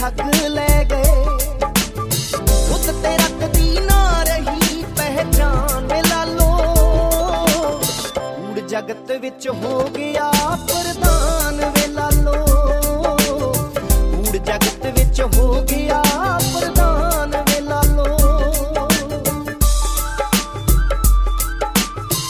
ठग ले गए। खुद ते रखदी ना रही पहचान लालो, कूड़ जगत विच हो गया प्रधान वे लालो, कूड़ जगत विच हो गया